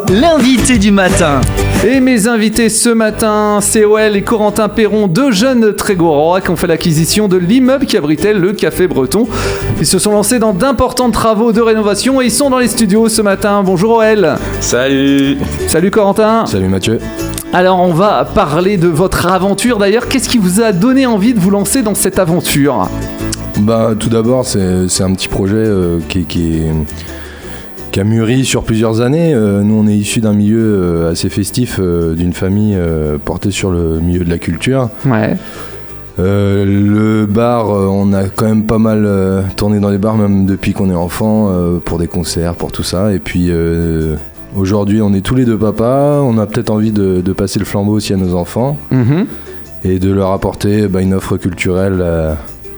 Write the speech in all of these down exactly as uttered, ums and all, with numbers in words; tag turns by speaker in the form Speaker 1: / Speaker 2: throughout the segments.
Speaker 1: l'invité du matin.
Speaker 2: Et mes invités ce matin, c'est O L et Corentin Perron, deux jeunes Trégorois qui ont fait l'acquisition de l'immeuble qui abritait le Café Breton. Ils se sont lancés dans d'importants travaux de rénovation et ils sont dans les studios ce matin. Bonjour O L.
Speaker 3: Salut.
Speaker 2: Salut Corentin.
Speaker 4: Salut Mathieu.
Speaker 2: Alors on va parler de votre aventure d'ailleurs. Qu'est-ce qui vous a donné envie de vous lancer dans cette aventure ?
Speaker 4: Bah, tout d'abord, c'est, c'est un petit projet euh, qui, qui, est, qui a mûri sur plusieurs années. Euh, nous, on est issus d'un milieu euh, assez festif, euh, d'une famille euh, portée sur le milieu de la culture.
Speaker 2: Ouais.
Speaker 4: Euh, le bar, euh, on a quand même pas mal euh, tourné dans les bars, même depuis qu'on est enfant, euh, pour des concerts, pour tout ça. Et puis euh, aujourd'hui, on est tous les deux papas. On a peut-être envie de, de passer le flambeau aussi à nos enfants
Speaker 2: Mmh.
Speaker 4: et de leur apporter bah, une offre culturelle. Euh,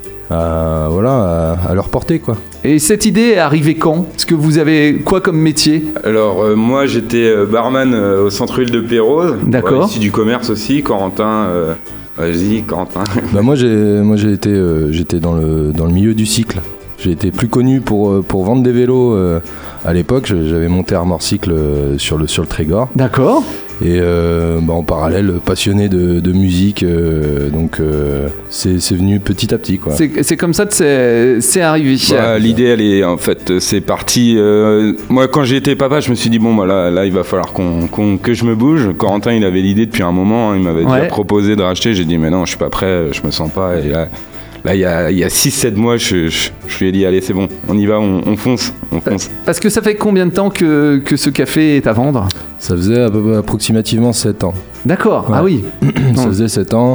Speaker 4: À, voilà, à, à leur portée, quoi.
Speaker 2: Et cette idée est arrivée quand ? Est-ce que vous avez quoi comme métier ?
Speaker 3: Alors euh, moi j'étais euh, barman euh, au centre-ville de Pérouse.
Speaker 2: D'accord.
Speaker 3: Ouais, ici du commerce aussi. Corentin, euh, vas-y Corentin.
Speaker 4: Bah moi j'ai, moi j'ai été, euh, j'étais dans le dans le milieu du cycle. J'ai été plus connu pour pour vendre des vélos euh, à l'époque. J'avais monté Armor Cycle euh, sur le sur le Trégor.
Speaker 2: D'accord.
Speaker 4: Et euh, bah, en parallèle, passionné de, de musique, euh, donc euh, c'est, c'est venu petit à petit, quoi.
Speaker 2: C'est, c'est comme ça que c'est, c'est arrivé.
Speaker 3: Bah, l'idée elle est en fait c'est parti. Euh, moi quand j'ai été papa, je me suis dit bon bah là, là il va falloir qu'on, qu'on, que je me bouge. Corentin il avait l'idée depuis un moment. Hein, il m'avait
Speaker 2: Ouais.
Speaker 3: déjà proposé de racheter. J'ai dit mais non je suis pas prêt, je me sens pas. Et là. Là, il y a, il y a six sept mois, je, je, je lui ai dit, allez, c'est bon, on y va, on, on fonce, on fonce.
Speaker 2: Parce que ça fait combien de temps que, que ce café est à vendre ?
Speaker 4: Ça faisait à peu près approximativement sept ans.
Speaker 2: D'accord,
Speaker 4: Ouais.
Speaker 2: ah oui.
Speaker 4: Ça faisait sept ans.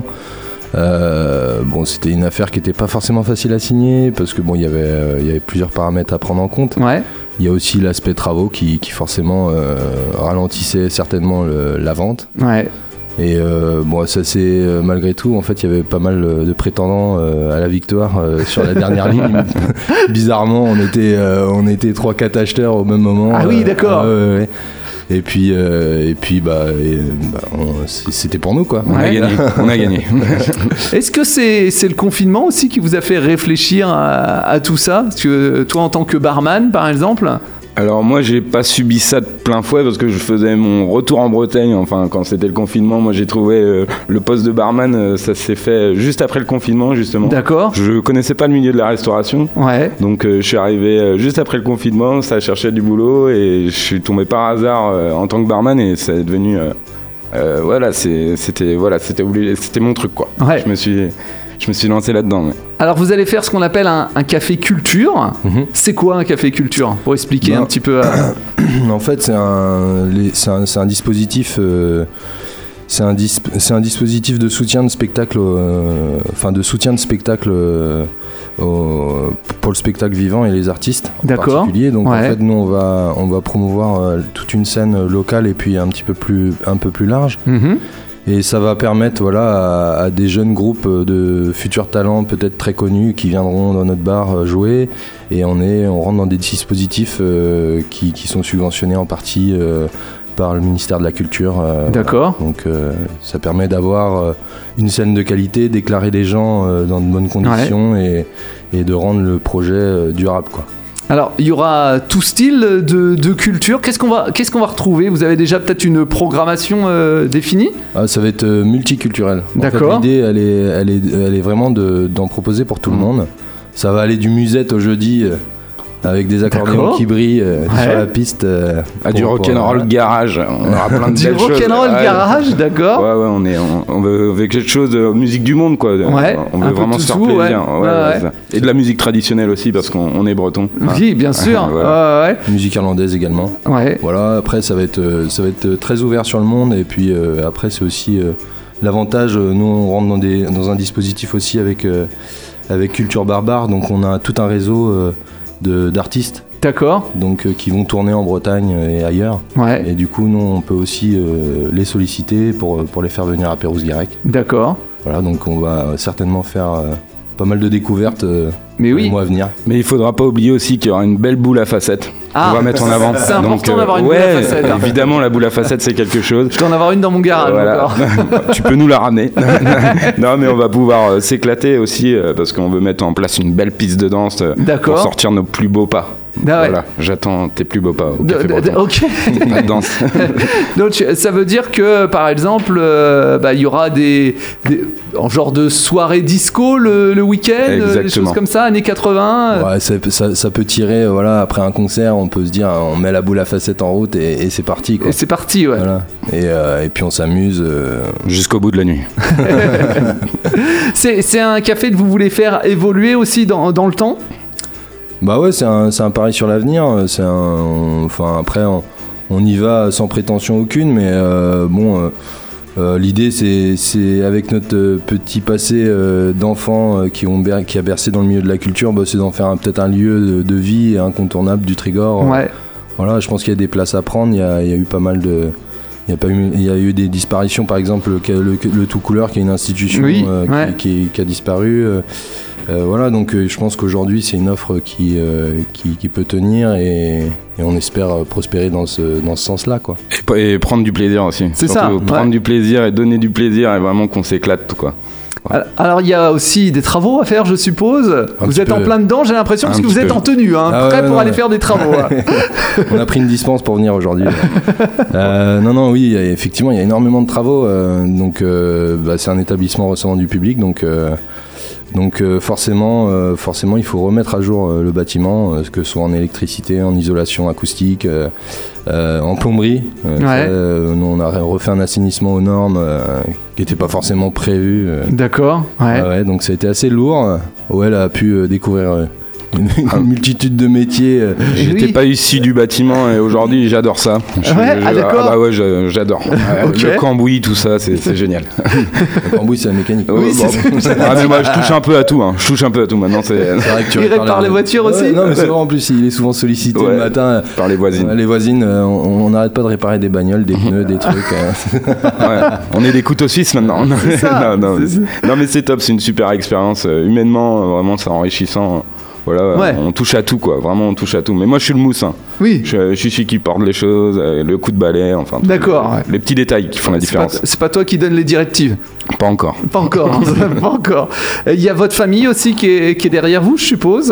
Speaker 4: Euh, bon, c'était une affaire qui n'était pas forcément facile à signer parce que bon, il y avait, euh, il y avait plusieurs paramètres à prendre en compte.
Speaker 2: Ouais.
Speaker 4: Il y a aussi l'aspect travaux qui, qui forcément euh, ralentissait certainement le, la vente.
Speaker 2: Ouais.
Speaker 4: Et euh, bon, ça c'est euh, malgré tout, en fait, il y avait pas mal de prétendants euh, à la victoire euh, sur la dernière ligne. Bizarrement, on était, euh, on était trois quatre acheteurs au même moment.
Speaker 2: Ah oui, d'accord.
Speaker 4: Euh, ouais, ouais. Et puis, euh, et puis, bah, et, bah on, c'était pour nous, quoi.
Speaker 3: On
Speaker 2: Ouais.
Speaker 3: a gagné, on a gagné.
Speaker 2: Est-ce que c'est, c'est le confinement aussi qui vous a fait réfléchir à, à tout ça ? Parce que toi, en tant que barman, par exemple ?
Speaker 3: Alors moi j'ai pas subi ça de plein fouet parce que je faisais mon retour en Bretagne, enfin quand c'était le confinement, moi j'ai trouvé euh, le poste de barman, euh, ça s'est fait juste après le confinement justement.
Speaker 2: D'accord.
Speaker 3: Je connaissais pas le milieu de la restauration,
Speaker 2: Ouais.
Speaker 3: donc euh, je suis arrivé euh, juste après le confinement, ça cherchait du boulot et je suis tombé par hasard euh, en tant que barman et ça est devenu, euh, euh, voilà, c'est, c'était, voilà, c'était, obligé, c'était mon truc quoi.
Speaker 2: Ouais.
Speaker 3: Je me suis... Je me suis lancé là-dedans. Ouais.
Speaker 2: Alors, vous allez faire ce qu'on appelle un, un café culture.
Speaker 4: Mhm.
Speaker 2: C'est quoi un café culture ? Pour expliquer
Speaker 4: Ben,
Speaker 2: un petit peu. À...
Speaker 4: En fait, c'est un, les- c'est un, c'est un dispositif. euh, c'est, un dis- c'est un dispositif de soutien de spectacle, euh, enfin de soutien de spectacle euh, au- pour le spectacle vivant et les artistes en
Speaker 2: D'accord.
Speaker 4: particulier. Donc
Speaker 2: Ouais.
Speaker 4: en fait, nous on va on va promouvoir euh, toute une scène locale et puis un petit peu plus un peu plus large.
Speaker 2: Mhm.
Speaker 4: Et ça va permettre voilà, à, à des jeunes groupes de futurs talents peut-être très connus qui viendront dans notre bar euh, jouer. Et on, est, on rentre dans des dispositifs euh, qui, qui sont subventionnés en partie euh, par le ministère de la Culture. euh,
Speaker 2: D'accord.
Speaker 4: voilà. Donc euh, ça permet d'avoir euh, une scène de qualité, d'éclairer les gens euh, dans de bonnes conditions et, et de rendre le projet euh, durable, quoi.
Speaker 2: Alors, il y aura tout style de, de culture. Qu'est-ce qu'on va, qu'est-ce qu'on va retrouver ? Vous avez déjà peut-être une programmation euh, définie ?
Speaker 4: Ah, ça va être euh, multiculturel. En
Speaker 2: D'accord.
Speaker 4: fait, l'idée, elle est, elle est, elle est vraiment de, d'en proposer pour tout
Speaker 2: Mmh.
Speaker 4: le monde. Ça va aller du musette au jeudi, euh, avec des accordéons
Speaker 2: D'accord.
Speaker 4: qui brillent euh,
Speaker 2: Ouais.
Speaker 4: sur la piste. euh,
Speaker 3: Ah, du
Speaker 4: pour-
Speaker 3: rock'n'roll
Speaker 4: pour-
Speaker 3: garage, on aura plein de
Speaker 2: Du
Speaker 3: belles choses.
Speaker 2: rock'n'roll
Speaker 3: Ouais.
Speaker 2: garage, d'accord.
Speaker 3: Ouais, ouais, on, est, on, on, veut, on veut quelque chose de musique du monde, quoi.
Speaker 2: Ouais,
Speaker 3: on
Speaker 2: un
Speaker 3: veut
Speaker 2: peu
Speaker 3: vraiment
Speaker 2: de
Speaker 3: se faire
Speaker 2: tout,
Speaker 3: plaisir.
Speaker 2: ouais.
Speaker 3: Ouais,
Speaker 2: Ouais,
Speaker 3: ouais,
Speaker 2: ouais.
Speaker 3: ça. Et de la musique traditionnelle aussi, parce qu'on on est breton.
Speaker 2: Oui, bien sûr.
Speaker 3: Voilà.
Speaker 2: Ouais,
Speaker 4: Musique irlandaise également.
Speaker 2: ouais. Ouais.
Speaker 4: Voilà, après ça va être, euh, ça va être très ouvert sur le monde. Et puis euh, après, c'est aussi euh, l'avantage. euh, Nous, on rentre dans, des, dans un dispositif aussi avec, euh, avec Culture Barbare. Donc on a tout un réseau euh, de, d'artistes
Speaker 2: D'accord.
Speaker 4: donc, euh, qui vont tourner en Bretagne et ailleurs.
Speaker 2: Ouais.
Speaker 4: Et du coup, nous, on peut aussi euh, les solliciter pour, pour les faire venir à Pérouse-Guirec.
Speaker 2: D'accord.
Speaker 4: Voilà, donc on va certainement faire euh, pas mal de découvertes euh,
Speaker 2: Mais
Speaker 4: dans
Speaker 2: oui.
Speaker 4: les mois à venir.
Speaker 3: Mais il faudra pas oublier aussi qu'il y aura une belle boule à facettes.
Speaker 2: Ah,
Speaker 3: on va mettre en avant.
Speaker 2: c'est important
Speaker 3: Donc, euh,
Speaker 2: d'avoir une boule
Speaker 3: ouais,
Speaker 2: à facettes, hein.
Speaker 3: Évidemment, la boule à facettes, c'est quelque chose.
Speaker 2: Je dois en avoir une dans mon garage
Speaker 3: Voilà.
Speaker 2: encore.
Speaker 3: Tu peux nous la ramener. Non, mais on va pouvoir euh, s'éclater aussi euh, parce qu'on veut mettre en place une belle piste de danse euh,
Speaker 2: D'accord.
Speaker 3: pour sortir nos plus beaux pas.
Speaker 2: Ah ouais.
Speaker 3: Voilà, j'attends tes plus beaux pas au
Speaker 2: De-
Speaker 3: Café
Speaker 2: de-
Speaker 3: Breton.
Speaker 2: de- ok.
Speaker 3: Pas de danse.
Speaker 2: Donc ça veut dire que par exemple, euh, bah, il y aura des, des en genre de soirée disco le, le week-end, euh, des
Speaker 3: Exactement.
Speaker 2: choses comme ça, années quatre-vingts.
Speaker 4: Ouais, ça, ça- ça peut tirer, euh, voilà, après un concert, on peut se dire, on met la boule à facettes en route et, et c'est parti, quoi.
Speaker 2: Et c'est parti, ouais.
Speaker 4: Voilà. Et, euh, et puis on s'amuse. euh,
Speaker 3: Jusqu'au bout de la nuit.
Speaker 2: C'est, c'est un café que vous voulez faire évoluer aussi dans, dans le temps.
Speaker 4: Bah ouais, c'est un, c'est un pari sur l'avenir. C'est un, on- enfin après, on, on y va sans prétention aucune, mais euh, bon, euh, euh, l'idée c'est, c'est avec notre euh, petit passé euh, d'enfants euh, qui ont ber- qui a bercé dans le milieu de la culture, bah, c'est d'en faire un- peut-être un lieu de, de vie incontournable du Trégor.
Speaker 2: Ouais.
Speaker 4: Voilà, je pense qu'il y a des places à prendre. Il y a, il y a eu pas mal de. Il y a, pas eu, il y a eu des disparitions, par exemple, le, le, le Tout Couleur, qui est une institution
Speaker 2: Oui,
Speaker 4: euh,
Speaker 2: ouais.
Speaker 4: qui, qui- qui a disparu. euh, euh, voilà, donc euh, je pense qu'aujourd'hui, c'est une offre qui, euh, qui, qui peut tenir et, et on espère euh, prospérer dans ce, dans ce sens-là, quoi.
Speaker 3: Et, p- et prendre du plaisir aussi.
Speaker 2: C'est
Speaker 3: Surtout,
Speaker 2: ça,
Speaker 3: Prendre
Speaker 2: ouais.
Speaker 3: du plaisir et donner du plaisir et vraiment qu'on s'éclate, quoi.
Speaker 2: Alors il y a aussi des travaux à faire, je suppose.
Speaker 4: Un
Speaker 2: Vous
Speaker 4: petit
Speaker 2: êtes en
Speaker 4: peu.
Speaker 2: plein dedans, j'ai l'impression, parce
Speaker 3: Un
Speaker 2: que vous
Speaker 3: petit
Speaker 2: êtes
Speaker 3: peu.
Speaker 2: en tenue, hein,
Speaker 4: Ah
Speaker 2: prêt
Speaker 4: ouais,
Speaker 2: pour
Speaker 4: non,
Speaker 2: aller
Speaker 4: ouais.
Speaker 2: faire des travaux. hein.
Speaker 4: On a pris une dispense pour venir aujourd'hui. là. Euh, non, non, oui, il y a- effectivement, il y a énormément de travaux. euh, donc, euh, bah, c'est un établissement recevant du public. Donc, euh, donc euh, forcément, euh, forcément, il faut remettre à jour euh, le bâtiment, euh, que ce soit en électricité, en isolation acoustique, euh, euh, en plomberie. Euh,
Speaker 2: Ouais.
Speaker 4: ça, euh, nous, on a refait un assainissement aux normes euh, qui n'était pas forcément prévu. euh.
Speaker 2: D'accord, ouais.
Speaker 4: Ah ouais, donc ça a été assez lourd. O L a pu euh, découvrir euh, une, une multitude de métiers. euh,
Speaker 2: Et
Speaker 3: J'étais
Speaker 2: oui.
Speaker 3: pas issu du bâtiment et aujourd'hui j'adore ça. Je-
Speaker 2: Ouais,
Speaker 3: je-
Speaker 2: ah, d'accord.
Speaker 3: bah ouais, je- j'adore. Ouais,
Speaker 2: Ok.
Speaker 3: Le cambouis, tout ça, c'est c'est génial.
Speaker 4: Le cambouis, c'est la mécanique.
Speaker 2: Oui,
Speaker 3: Ouais,
Speaker 2: c'est
Speaker 3: bon.
Speaker 2: ça.
Speaker 3: Ah, mais moi je touche un peu à tout. Hein. Je touche un peu à tout maintenant. C'est
Speaker 4: C'est vrai que tu
Speaker 2: Il
Speaker 4: répares
Speaker 2: répare les voitures
Speaker 4: Ouais,
Speaker 2: aussi.
Speaker 4: Non, mais c'est vrai, en plus, il est souvent sollicité
Speaker 3: Ouais.
Speaker 4: le matin.
Speaker 3: par les voisines.
Speaker 4: Euh, Les voisines, euh, on on n'arrête pas de réparer des bagnoles, des pneus, des trucs. euh.
Speaker 3: Ouais. On est des couteaux suisses maintenant.
Speaker 2: C'est ça,
Speaker 3: non, non,
Speaker 2: c'est ça.
Speaker 3: non, mais c'est top, c'est une super expérience. Euh, humainement, euh, vraiment, c'est enrichissant. Voilà,
Speaker 2: Ouais.
Speaker 3: on touche à tout, quoi. Vraiment, on touche à tout. Mais moi, je suis le mousse. Hein.
Speaker 2: Oui.
Speaker 3: Je, je suis celui qui porte les choses, euh, le coup de balai, enfin. tout-
Speaker 2: D'accord, ouais.
Speaker 3: Les petits détails qui font la
Speaker 2: C'est pas,
Speaker 3: différence.
Speaker 2: c'est pas toi qui donne les directives.
Speaker 3: Pas encore.
Speaker 2: Pas encore, hein, pas encore. Il y a votre famille aussi qui est, qui est derrière vous, je suppose.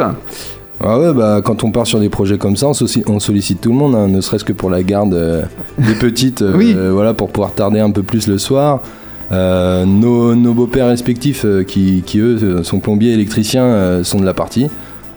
Speaker 4: Ah ouais, bah, quand on part sur des projets comme ça, on, sollici- on sollicite tout le monde, hein, ne serait-ce que pour la garde euh, des petites, euh,
Speaker 2: Oui.
Speaker 4: euh, voilà, pour pouvoir tarder un peu plus le soir. Euh, nos, nos beaux-pères respectifs, euh, qui, qui eux sont plombiers, électriciens, euh, sont de la partie.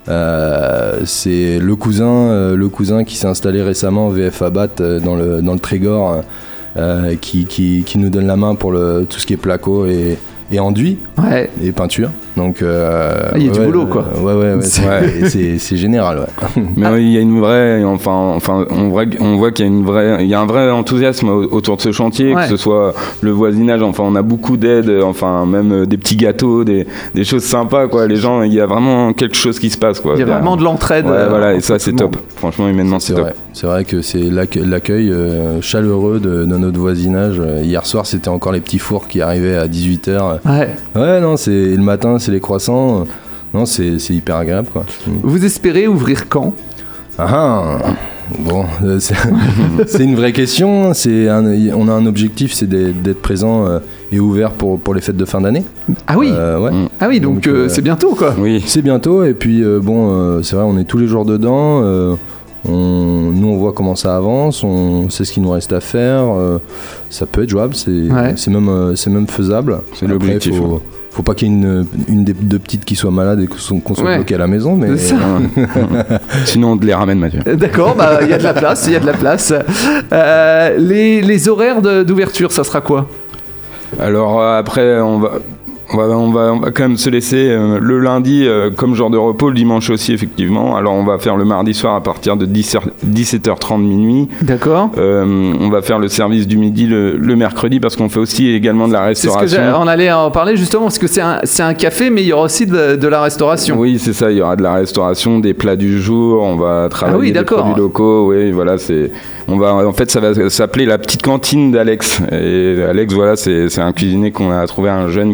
Speaker 4: Euh, c'est le cousin, euh, le cousin qui s'est installé récemment V F Abat euh, dans le dans le Trégor, euh, qui, qui, qui nous donne la main pour le, tout ce qui est placo et, et enduit
Speaker 2: Ouais.
Speaker 4: et peinture. Donc euh,
Speaker 2: Ah, il y a du
Speaker 4: ouais,
Speaker 2: boulot,
Speaker 4: euh,
Speaker 2: quoi.
Speaker 4: Ouais ouais, ouais, c'est,
Speaker 3: Ouais.
Speaker 4: c'est, c'est général, ouais.
Speaker 3: Mais
Speaker 2: Ah.
Speaker 3: ouais, il y a une vraie, enfin, enfin, on voit, on voit qu'il y a une vraie, il y a un vrai enthousiasme au- autour de ce chantier,
Speaker 2: Ouais.
Speaker 3: que ce soit le voisinage. Enfin, on a beaucoup d'aide, enfin, même euh, des petits gâteaux, des, des choses sympas, quoi. Les gens, il y a vraiment quelque chose qui se passe, quoi.
Speaker 2: Il y a
Speaker 3: derrière.
Speaker 2: vraiment de l'entraide.
Speaker 3: Ouais,
Speaker 2: euh,
Speaker 3: voilà, et
Speaker 2: entre
Speaker 3: ça,
Speaker 2: tout
Speaker 3: c'est
Speaker 2: le
Speaker 3: top.
Speaker 2: monde.
Speaker 3: Franchement, humainement, c'est
Speaker 4: C'est
Speaker 3: top.
Speaker 4: vrai, c'est vrai que c'est l'accueil, l'accueil euh, chaleureux de, de notre voisinage. Euh, Hier soir, c'était encore les petits fours qui arrivaient à dix-huit heures.
Speaker 2: Ouais.
Speaker 4: Ouais, non, c'est et le matin, c'est les croissants. Non, c'est, c'est hyper agréable, quoi.
Speaker 2: Vous espérez ouvrir quand?
Speaker 4: Ah, ah, bon, euh, c'est, c'est une vraie question. C'est un- on a un objectif, c'est d'être, d'être présent euh, et ouvert pour, pour les fêtes de fin d'année.
Speaker 2: Ah oui.
Speaker 4: Euh, ouais.
Speaker 3: Mm.
Speaker 2: Ah oui, donc,
Speaker 4: Donc,
Speaker 2: euh,
Speaker 4: euh,
Speaker 2: c'est bientôt, quoi.
Speaker 3: Oui.
Speaker 4: C'est bientôt, et puis euh, bon, euh, c'est vrai, on est tous les jours dedans. euh, on, nous, on voit comment ça avance, on sait ce qu'il nous reste à faire. euh, ça peut être jouable, c'est,
Speaker 2: Ouais.
Speaker 4: c'est, même, euh, c'est même faisable.
Speaker 3: C'est
Speaker 4: Après,
Speaker 3: l'objectif,
Speaker 4: Faut,
Speaker 3: ouais.
Speaker 4: faut pas qu'il y ait une, une des deux petites qui soit malade et qu'on soit, qu'on soit
Speaker 2: Ouais.
Speaker 4: bloqué à la maison, mais
Speaker 2: C'est ça.
Speaker 3: Sinon, on te les ramène, Mathieu.
Speaker 2: Euh, D'accord, bah il y a de la place, il y a de la place. Euh, les, les horaires de- d'ouverture, ça sera quoi?
Speaker 3: Alors euh, après, on va, on va, on va, on va quand même se laisser euh, le lundi euh, comme jour de repos, le dimanche aussi effectivement. Alors on va faire le mardi soir à partir de dix-sept heures trente minuit.
Speaker 2: D'accord.
Speaker 3: Euh, on va faire le service du midi le, le mercredi parce qu'on fait aussi également de la
Speaker 2: C'est ce que
Speaker 3: restauration.
Speaker 2: j'ai- on allait en parler justement parce que c'est un, c'est un café, mais il y aura aussi de, de la restauration.
Speaker 3: Oui, c'est ça. Il y aura de la restauration, des plats du jour. On va travailler
Speaker 2: Ah oui,
Speaker 3: des
Speaker 2: d'accord.
Speaker 3: produits locaux. Oui, voilà. C'est. On va. En fait, ça va s'appeler la petite cantine d'Alex. Et Alex, voilà, c'est c'est un cuisinier qu'on a trouvé, un jeune qui veut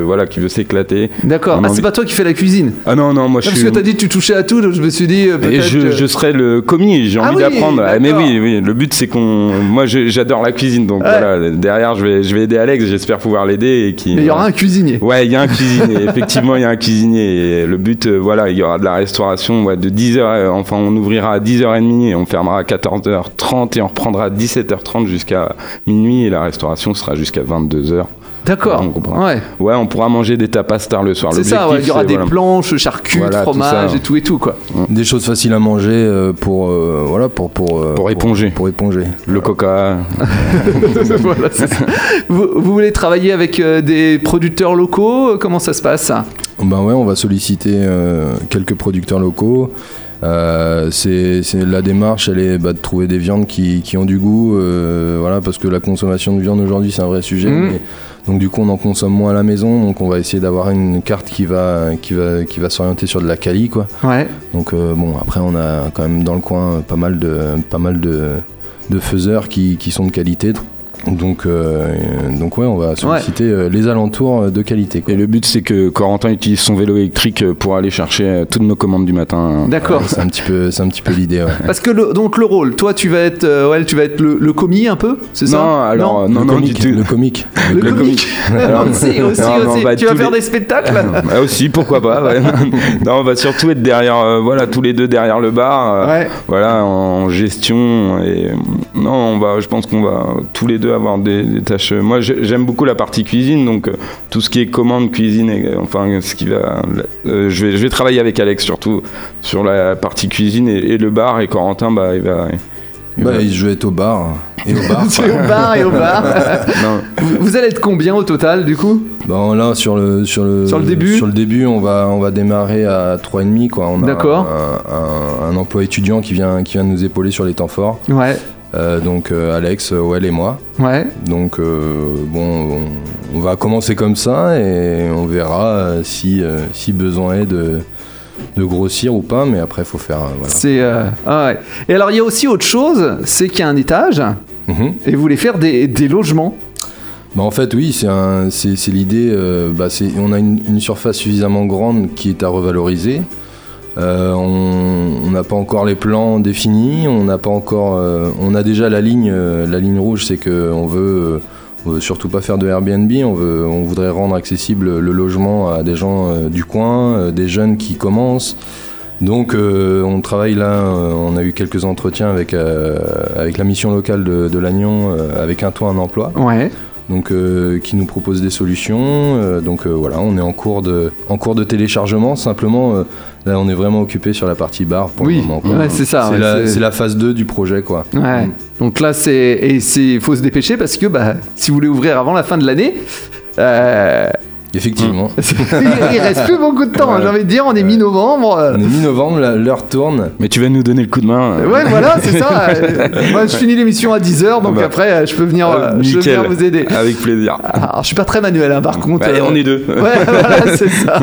Speaker 3: voilà, qui veut s'éclater.
Speaker 2: D'accord.
Speaker 3: On
Speaker 2: Ah,
Speaker 3: a
Speaker 2: c'est
Speaker 3: envie-
Speaker 2: pas toi qui fais la cuisine.
Speaker 3: Ah non, non, moi je
Speaker 2: Non,
Speaker 3: suis.
Speaker 2: parce que t'as dit que tu touchais à tout, donc je me suis dit euh,
Speaker 3: Et
Speaker 2: peut-être.
Speaker 3: je,
Speaker 2: que-
Speaker 3: je serai le commis, j'ai
Speaker 2: Ah
Speaker 3: envie
Speaker 2: oui,
Speaker 3: d'apprendre. Ah, mais
Speaker 2: d'accord.
Speaker 3: oui, oui, le but c'est qu'on. Moi je- j'adore la cuisine, donc
Speaker 2: Ouais.
Speaker 3: voilà, derrière je vais, je vais aider Alex, j'espère pouvoir l'aider. Et qui,
Speaker 2: Mais il y aura un cuisinier.
Speaker 3: Ouais, il y a un cuisinier, effectivement, il y a un cuisinier. Et le but, euh, voilà, il y aura de la restauration ouais, de dix heures, euh, enfin, on ouvrira à dix heures trente et on fermera à quatorze heures trente et on reprendra à dix-sept heures trente jusqu'à minuit et la restauration sera jusqu'à vingt-deux heures.
Speaker 2: D'accord.
Speaker 3: On comprend.
Speaker 2: Ouais.
Speaker 3: Ouais, on pourra manger des tapas tard le soir.
Speaker 2: C'est ça, ouais, il y aura
Speaker 3: c'est,
Speaker 2: des
Speaker 3: voilà.
Speaker 2: planches, charcuterie,
Speaker 3: Voilà, tout
Speaker 2: fromage
Speaker 3: ça.
Speaker 2: et tout et tout quoi.
Speaker 4: Des choses faciles à manger euh, pour, euh, voilà, pour, pour, euh,
Speaker 3: Pour éponger.
Speaker 4: Pour, éponger.
Speaker 3: Le coca.
Speaker 2: Voilà, c'est ça. Vous, vous voulez travailler avec euh, des producteurs locaux? Comment ça se passe?
Speaker 4: Ben ouais, on va solliciter euh, quelques producteurs locaux. Euh, c'est, c'est la démarche, elle est bah, de trouver des viandes qui, qui ont du goût, euh, voilà, parce que la consommation de viande aujourd'hui c'est un vrai sujet.
Speaker 2: Mmh.
Speaker 4: mais- donc du coup on en consomme moins à la maison, donc on va essayer d'avoir une carte qui va, qui va, qui va s'orienter sur de la quali, quoi.
Speaker 2: Ouais.
Speaker 4: Donc euh, bon, après on a quand même dans le coin pas mal de, pas mal de, de faiseurs qui, qui sont de qualité. Donc, euh, donc ouais, on va solliciter euh, les alentours de qualité, quoi.
Speaker 3: Et le but, c'est que Corentin utilise son vélo électrique pour aller chercher euh, toutes nos commandes du matin.
Speaker 2: D'accord.
Speaker 4: Ouais, c'est un petit peu, c'est un petit peu l'idée. Ouais.
Speaker 2: Parce que le, donc le rôle, toi tu vas être, euh, ouais, tu vas être le, le commis un peu, c'est ça?
Speaker 3: Non, alors, euh, non,
Speaker 4: le,
Speaker 3: non,
Speaker 4: comique,
Speaker 3: du tout.
Speaker 4: le comique.
Speaker 2: Le,
Speaker 3: le
Speaker 2: comique.
Speaker 3: Alors,
Speaker 2: aussi, aussi,
Speaker 3: non, non,
Speaker 2: aussi.
Speaker 3: on va
Speaker 2: Tu vas
Speaker 3: tous
Speaker 2: faire
Speaker 3: les-
Speaker 2: des spectacles?
Speaker 3: Ah, aussi, pourquoi pas. Ouais. Non, on va surtout être derrière, euh, voilà, tous les deux derrière le bar, euh,
Speaker 2: Ouais.
Speaker 3: voilà, en gestion. Et non, on va, je pense qu'on va tous les deux avoir des, des tâches. Moi, j'ai- j'aime beaucoup la partie cuisine, donc euh, tout ce qui est commande, cuisine, et, euh, enfin, ce qui va, euh, je vais, je vais travailler avec Alex surtout sur la partie cuisine et, et le bar. Et Corentin, bah, il va. il
Speaker 4: Bah,
Speaker 3: va-
Speaker 4: je vais être au bar. Et au bar.
Speaker 2: C'est au bar et au bar.
Speaker 3: non.
Speaker 2: vous, vous allez être combien au total du coup?
Speaker 4: Bon, là, sur le, sur le,
Speaker 2: Sur le début
Speaker 4: sur le début, on va, on va démarrer à trois virgule cinq, quoi. On a
Speaker 2: D'accord.
Speaker 4: un, un, un emploi étudiant qui vient, qui vient nous épauler sur les temps forts.
Speaker 2: Ouais.
Speaker 4: Euh, donc euh, Alex, Well et moi.
Speaker 2: Ouais.
Speaker 4: Donc euh, bon, on, on va commencer comme ça et on verra euh, si, euh, si besoin est de, de grossir ou pas, mais après il faut faire. euh, voilà.
Speaker 2: C'est euh, ah ouais. Et alors il y a aussi autre chose, c'est qu'il y a un étage
Speaker 4: Mhm.
Speaker 2: et vous voulez faire des, des logements.
Speaker 4: Bah, en fait, oui, c'est, un, c'est, c'est l'idée. euh, bah, c'est, on a une, une surface suffisamment grande qui est à revaloriser. Euh, on on n'a pas encore les plans définis. On n'a pas encore. euh, on a déjà la ligne. euh, la ligne rouge, c'est que on veut. euh, on veut surtout pas faire de Airbnb. On veut. On voudrait rendre accessible le logement à des gens euh, du coin, euh, des jeunes qui commencent. Donc euh, on travaille là, euh, on a eu quelques entretiens avec, euh, avec la mission locale de, de Lannion, euh, avec un toit, un emploi,
Speaker 2: Ouais.
Speaker 4: donc euh, qui nous propose des solutions. Euh, donc euh, voilà, on est en cours de, en cours de téléchargement. Simplement, euh, là on est vraiment occupé sur la partie bar pour
Speaker 2: Oui.
Speaker 4: le moment, quoi.
Speaker 2: Ouais, c'est ça.
Speaker 4: C'est,
Speaker 2: ouais,
Speaker 4: la,
Speaker 2: c'est-
Speaker 4: c'est la phase deux du projet, quoi.
Speaker 2: Ouais.
Speaker 4: Mm.
Speaker 2: Donc là, c'est et c'est faut se dépêcher parce que bah si vous voulez ouvrir avant la fin de l'année, euh,
Speaker 4: Effectivement.
Speaker 2: il reste plus beaucoup de temps. hein, j'ai envie de dire, on est mi-novembre. euh,
Speaker 4: On est mi-novembre, la- l'heure tourne.
Speaker 3: Mais tu vas nous donner le coup de main. euh.
Speaker 2: Ouais, voilà, c'est ça. Euh, Moi, je finis l'émission à dix heures, donc
Speaker 3: Bah.
Speaker 2: après, euh, je peux venir,
Speaker 3: Ah,
Speaker 2: euh, je peux
Speaker 3: nickel.
Speaker 2: venir vous aider.
Speaker 3: Avec plaisir.
Speaker 2: Alors, je suis pas très manuel, hein, par contre.
Speaker 3: Bah,
Speaker 2: euh,
Speaker 3: on est deux.
Speaker 2: Ouais, voilà, c'est ça.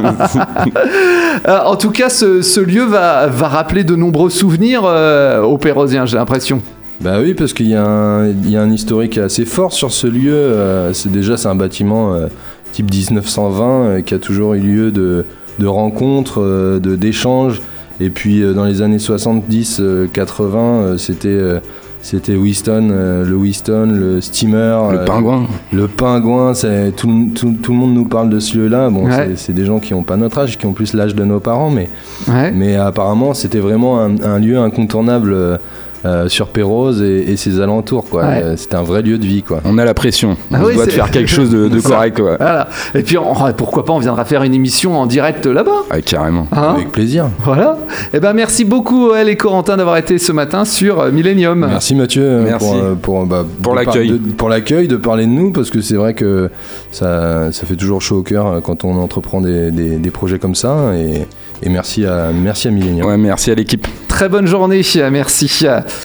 Speaker 2: Euh, en tout cas, ce, ce lieu va, va rappeler de nombreux souvenirs euh, aux Pérosiens, j'ai l'impression.
Speaker 4: Bah oui, parce qu'il y, a un- il y a un historique assez fort sur ce lieu. Euh, c'est déjà c'est un bâtiment euh, type dix-neuf cent vingt euh, qui a toujours eu lieu de, de rencontres, euh, de, d'échanges. Et puis euh, dans les années soixante-dix quatre-vingts, euh, c'était, euh, c'était Winston, euh, le Winston, le Steamer.
Speaker 3: Le
Speaker 4: euh,
Speaker 3: pingouin.
Speaker 4: Le pingouin, c'est, tout, tout, tout le monde nous parle de ce lieu-là. Bon,
Speaker 2: Ouais.
Speaker 4: c'est, c'est des gens qui n'ont pas notre âge, qui ont plus l'âge de nos parents, mais,
Speaker 2: Ouais.
Speaker 4: mais apparemment c'était vraiment un, un lieu incontournable euh, euh, sur Pérouse et, et ses alentours, quoi.
Speaker 2: Ouais.
Speaker 4: Euh, C'était un vrai lieu de vie, quoi.
Speaker 3: On a la pression.
Speaker 2: Ah
Speaker 3: on
Speaker 2: oui,
Speaker 3: doit
Speaker 2: c'est-
Speaker 3: te faire quelque chose de, de
Speaker 2: Ça.
Speaker 3: correct. Ouais.
Speaker 2: Voilà. Et puis, on- pourquoi pas, on viendra faire une émission en direct là-bas.
Speaker 3: Ah, carrément.
Speaker 2: Hein
Speaker 4: Avec plaisir.
Speaker 2: Voilà. Et ben, merci beaucoup, Elle et Corentin, d'avoir été ce matin sur euh, Millennium.
Speaker 4: Merci Mathieu euh,
Speaker 3: Merci.
Speaker 4: pour, euh, pour, bah,
Speaker 3: Pour
Speaker 4: de
Speaker 3: l'accueil.
Speaker 4: par- de- pour l'accueil, de parler de nous, parce que c'est vrai que ça, ça fait toujours chaud au cœur euh, quand on entreprend des, des- des projets comme ça. Et, et merci à, merci à Millennium.
Speaker 3: Ouais, merci à l'équipe.
Speaker 2: Très bonne journée. Merci.